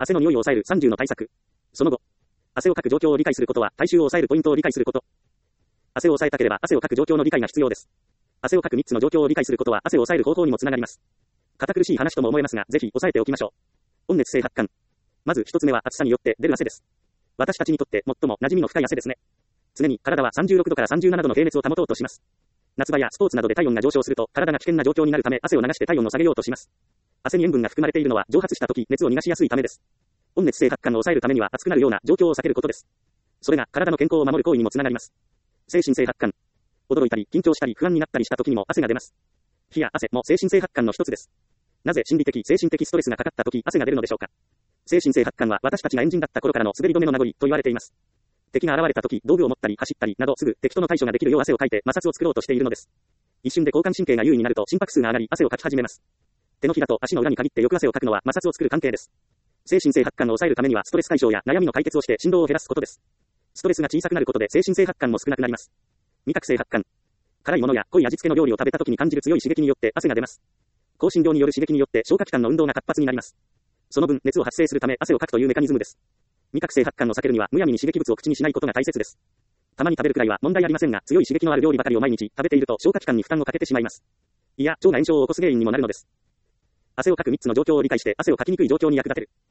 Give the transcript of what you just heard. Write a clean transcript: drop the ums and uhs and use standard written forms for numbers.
汗の匂いを抑える30の対策。その後、汗をかく状況を理解することは、体臭を抑えるポイントを理解すること。汗を抑えたければ汗をかく状況の理解が必要です。汗をかく3つの状況を理解することは汗を抑える方法にもつながります。堅苦しい話とも思えますが、ぜひ押さえておきましょう。温熱性発汗。まず1つ目は暑さによって出る汗です。私たちにとって最も馴染みの深い汗ですね。常に体は36度から37度の低熱を保とうとします。夏場やスポーツなどで体温が上昇すると体が危険な状況になるため汗を流して体温を下げようとします。汗に塩分が含まれているのは蒸発した時熱を逃がしやすいためです。温熱性発汗を抑えるためには熱くなるような状況を避けることです。それが体の健康を守る行為にもつながります。精神性発汗。驚いたり緊張したり不安になったりした時にも汗が出ます。火や汗も精神性発汗の一つです。なぜ心理的精神的ストレスがかかった時汗が出るのでしょうか。精神性発汗は私たちがエンジンだった頃からの滑り止めの名残と言われています。敵が現れた時道具を持ったり走ったりなどすぐ敵との対処ができるよう汗をかいて摩擦を作ろうとしているのです。一瞬で交感神経が優位になると心拍数が上がり汗をかき始めます。手のひらと足の裏に限ってよく汗をかくのは摩擦を作る関係です。精神性発汗を抑えるためにはストレス解消や悩みの解決をして振動を減らすことです。ストレスが小さくなることで精神性発汗も少なくなります。味覚性発汗。辛いものや濃い味付けの料理を食べた時に感じる強い刺激によって汗が出ます。香辛料による刺激によって消化器官の運動が活発になります。その分熱を発生するため汗をかくというメカニズムです。味覚性発汗を避けるにはむやみに刺激物を口にしないことが大切です。たまに食べるくらいは問題ありませんが、強い刺激のある料理ばかりを毎日食べていると消化器官に負担をかけてしまいます。胃や腸が炎症を起こす原因にもなるのです。汗をかく3つの状況を理解して汗をかきにくい状況に役立てる。